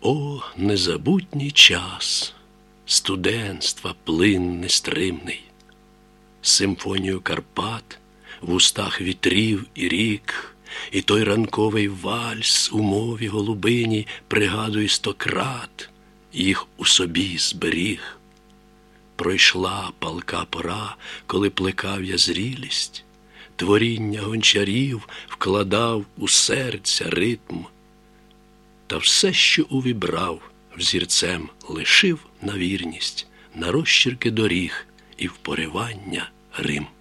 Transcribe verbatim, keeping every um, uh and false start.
О, незабутній час, студентства плин нестримний, симфонію Карпат в устах вітрів і рік, і той ранковий вальс у мові голубині пригадуй стократ, їх у собі зберіг. Пройшла палка пора, коли плекав я зрілість, творіння гончарів вкладав у серця ритм, та все, що увібрав, взірцем лишив на вірність, на розчірки доріг і в поривання Рим.